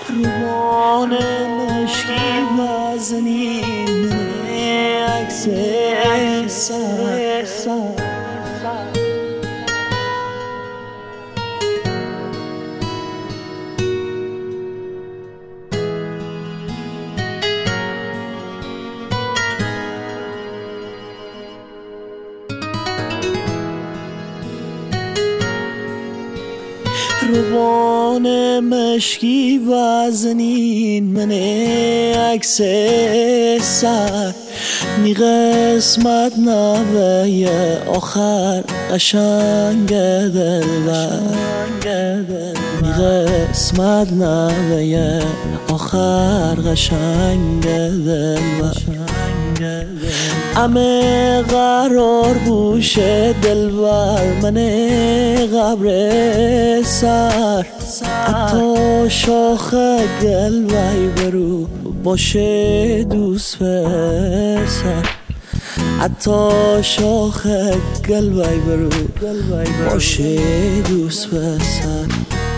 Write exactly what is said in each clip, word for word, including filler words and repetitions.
روبان مشکی وزنین عکس سر روبان مشکی وزنین من عکس سر نی قسمت نوه آخر قشنگ دلبر نی قسمت نوه آخر قشنگ دلبر همه قرار بوش دلبر من قبر سر حتی شاخ گلوی برو باشه دوست پسر حتی شاخ گلوی برو باشه دوست پسر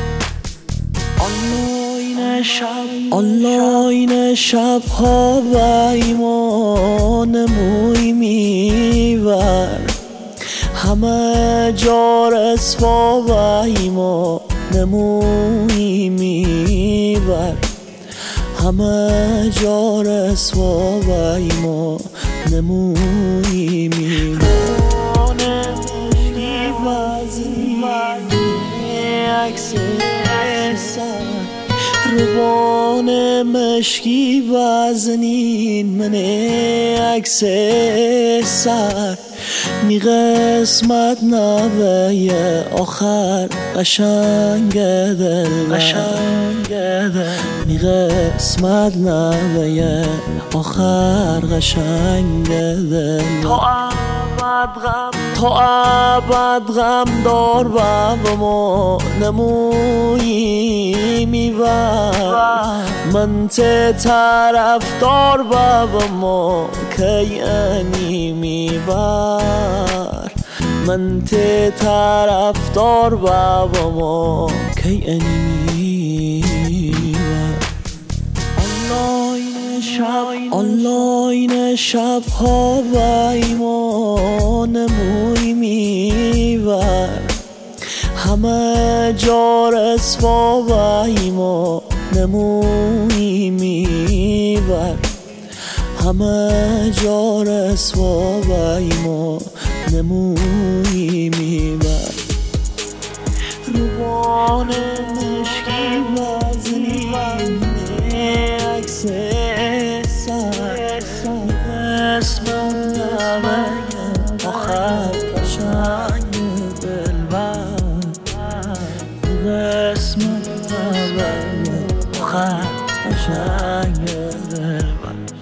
آنلاین شب ها و ایمان موی میور همه جا رسوا و ایمان موی میور همه جا رسوا و ایمان موی میور روبان مشکی وزنین من عکس سر نی قسمت نوه آخر قشنگ دلبر نی قسمت نوه آخر قشنگ دلبر تا ابد غم دار و ما نمویی میبر من ته طرفدار و ما کی انی میبر من ته طرفدار و ما کی انی میبر آنلاین شب ها و ایمان موی میور همه جا رسوا و ایمان موی میور همه جا رسوا و ایمان موی میور روبان مشکی وزنین عکس قسمت نوه آخر قشنگ دلبر قسمت نوه آخر قشنگ دلبر